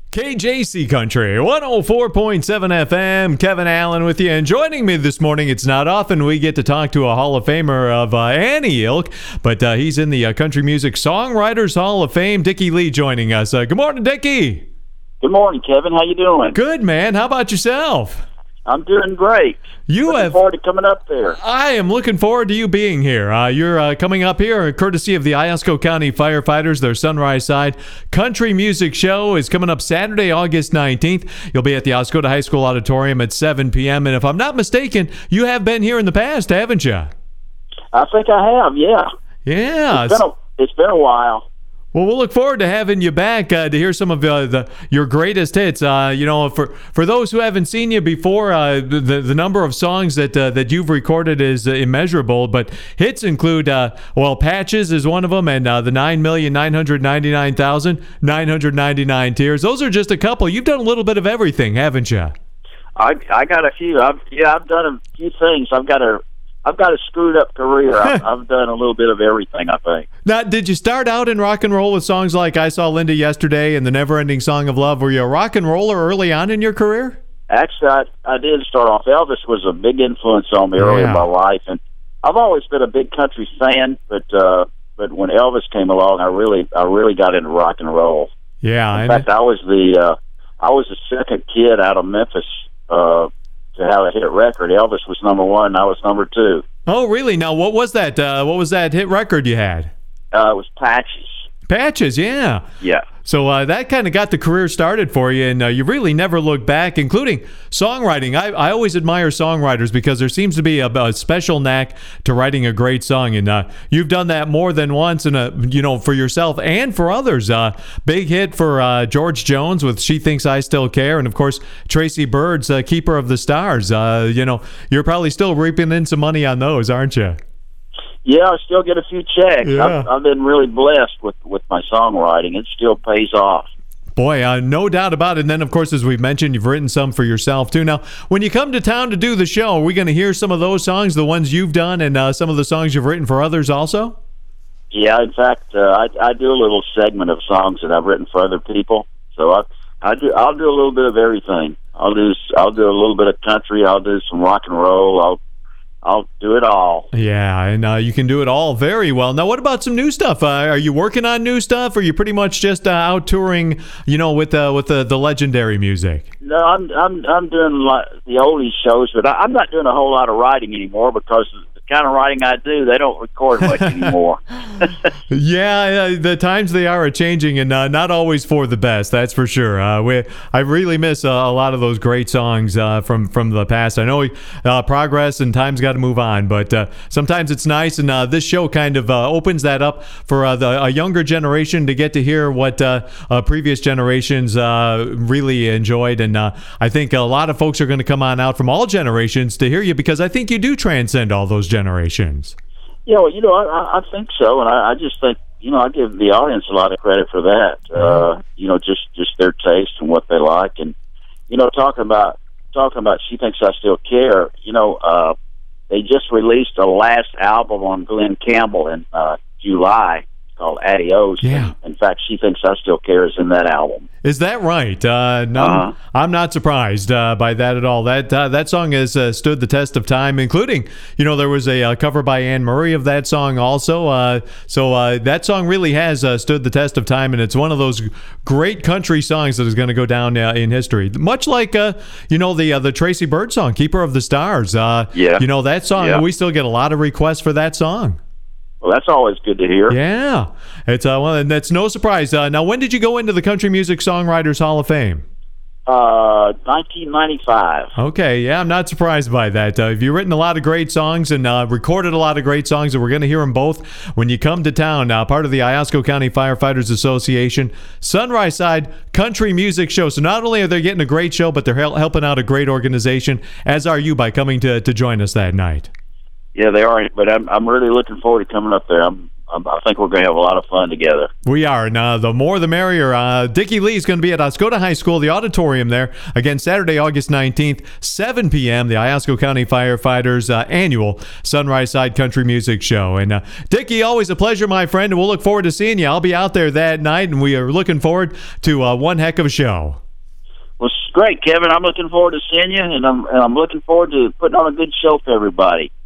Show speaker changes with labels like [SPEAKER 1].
[SPEAKER 1] KJC Country, 104.7 FM, Kevin Allen with you. And joining me this morning, it's not often we get to talk to a Hall of Famer of any ilk, but he's in the Country Music Songwriters Hall of Fame. Dickie Lee joining us. Good morning, Dickie.
[SPEAKER 2] Good morning, Kevin. How you doing?
[SPEAKER 1] Good, man. How about yourself?
[SPEAKER 2] I'm doing great. Looking forward to coming up there.
[SPEAKER 1] I am looking forward to you being here. You're coming up here courtesy of the Iosco County Firefighters. Their Sunrise Side Country Music Show is coming up Saturday, August 19th. You'll be at the Oscoda High School Auditorium at 7 p.m. And if I'm not mistaken, you have been here in the past, haven't you?
[SPEAKER 2] I think I have, yeah.
[SPEAKER 1] Yeah.
[SPEAKER 2] It's been a while.
[SPEAKER 1] Well, we'll look forward to having you back to hear some of your greatest hits. For those who haven't seen you before, the number of songs that you've recorded is immeasurable. But hits include, Patches is one of them, and the 9,999,999 Tears. Those are just a couple. You've done a little bit of everything, haven't you?
[SPEAKER 2] I got a few. I've done a few things. I've got a screwed up career. I've done a little bit of everything, I think.
[SPEAKER 1] Now, did you start out in rock and roll with songs like I Saw Linda Yesterday and the Never Ending Song of Love? Were you a rock and roller early on in your career?
[SPEAKER 2] Actually, I did start off. Elvis was a big influence on me early in my life, and I've always been a big country fan. But when Elvis came along, I really got into rock and roll.
[SPEAKER 1] Yeah.
[SPEAKER 2] In fact, I was the second kid out of Memphis to have a hit record. Elvis was number one, I was number two.
[SPEAKER 1] Oh, really? Now, what was that? What was that hit record you had?
[SPEAKER 2] It was Patches.
[SPEAKER 1] Patches, yeah.
[SPEAKER 2] Yeah.
[SPEAKER 1] So that kind of got the career started for you, and you really never looked back, including songwriting. I always admire songwriters because there seems to be a special knack to writing a great song, and you've done that more than once, and for yourself and for others. Big hit for George Jones with "She Thinks I Still Care," and of course Tracy Byrd's "Keeper of the Stars." You're probably still reaping in some money on those, aren't you?
[SPEAKER 2] Yeah, I still get a few checks.
[SPEAKER 1] Yeah.
[SPEAKER 2] I've been really blessed with my songwriting. It still pays off.
[SPEAKER 1] Boy, no doubt about it. And then, of course, as we've mentioned, you've written some for yourself, too. Now, when you come to town to do the show, are we going to hear some of those songs, the ones you've done, and some of the songs you've written for others also?
[SPEAKER 2] Yeah, in fact, I do a little segment of songs that I've written for other people. So I'll do a little bit of everything. I'll do a little bit of country. I'll do some rock and roll. I'll do it all.
[SPEAKER 1] Yeah, and you can do it all very well. Now, what about some new stuff? Are you working on new stuff, or are you pretty much just out touring, with the legendary music?
[SPEAKER 2] No, I'm doing the oldies shows, but I'm not doing a whole lot of writing anymore because the kind of writing I do, they don't record much anymore.
[SPEAKER 1] Yeah, the times they are changing, and not always for the best. That's for sure. I really miss a lot of those great songs from the past. I know progress and time's got to move on, but sometimes it's nice, and this show kind of opens that up for a younger generation to get to hear what previous generations really enjoyed, and I think a lot of folks are going to come on out from all generations to hear you, because I think you do transcend all those generations.
[SPEAKER 2] Yeah, well, I think so, and I just think, I give the audience a lot of credit for that. Just their taste and what they like, and talking about She Thinks I Still Care. They just released the last album on Glenn Campbell in July called Adios.
[SPEAKER 1] Yeah.
[SPEAKER 2] In fact, She Thinks I Still Care is in that album.
[SPEAKER 1] Is that right? No, I'm not surprised by that at all. That song has stood the test of time, including, there was a cover by Anne Murray of that song also. So that song really has stood the test of time, and it's one of those great country songs that is going to go down in history. Much like, the Tracy Byrd song, Keeper of the Stars.
[SPEAKER 2] Yeah.
[SPEAKER 1] That song,
[SPEAKER 2] yeah.
[SPEAKER 1] We still get a lot of requests for that song.
[SPEAKER 2] Well, that's always good to hear.
[SPEAKER 1] Yeah. It's and that's no surprise. Now, when did you go into the Country Music Songwriters Hall of Fame?
[SPEAKER 2] 1995.
[SPEAKER 1] Okay, yeah, I'm not surprised by that. You've written a lot of great songs and recorded a lot of great songs, and we're going to hear them both when you come to town. Part of the Iosco County Firefighters Association Sunrise Side Country Music Show. So not only are they getting a great show, but they're helping out a great organization, as are you, by coming to join us that night.
[SPEAKER 2] Yeah, they are, but I'm really looking forward to coming up there. I'm I think we're going to have a lot of fun together.
[SPEAKER 1] We are, and the more the merrier. Dickie Lee is going to be at Oscoda High School, the auditorium there, again Saturday, August 19th, 7 p.m., the Iosco County Firefighters annual Sunrise Side Country Music Show. And Dickie, always a pleasure, my friend, and we'll look forward to seeing you. I'll be out there that night, and we are looking forward to one heck of a show.
[SPEAKER 2] Well, it's great, Kevin. I'm looking forward to seeing you, and I'm looking forward to putting on a good show for everybody.